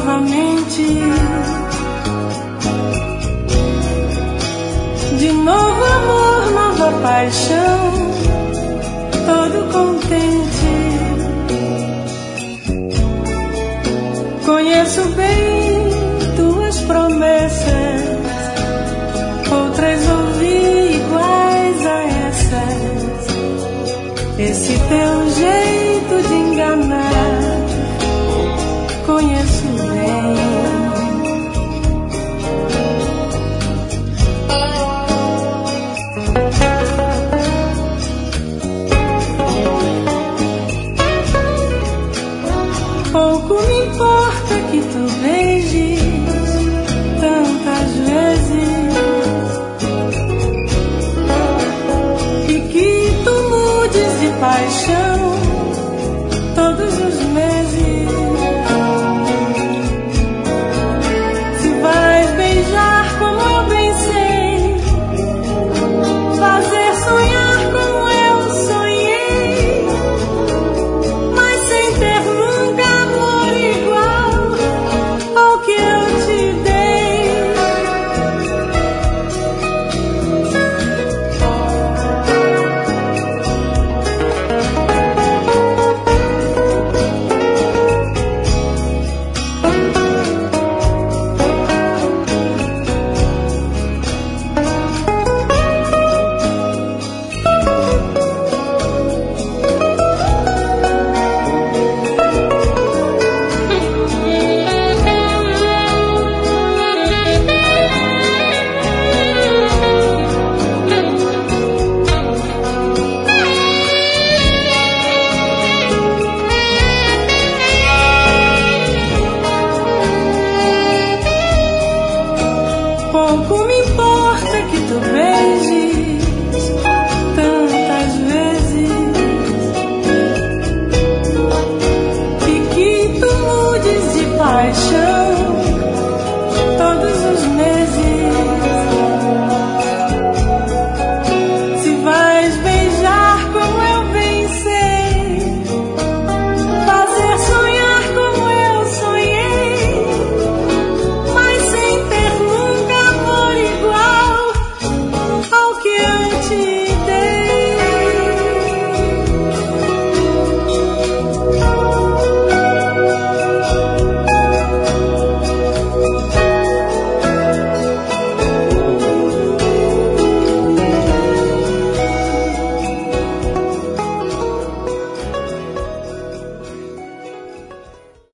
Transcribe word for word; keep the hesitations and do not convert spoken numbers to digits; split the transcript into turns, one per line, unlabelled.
novamente. De novo amor, nova paixão, todo contente. Conheço bem tuas promessas, outras ouvi iguais a essas. Esse teu jeito de enganar, conheço bem. Pouco me importa que tu beijes tantas vezes e que tu mudes de paixão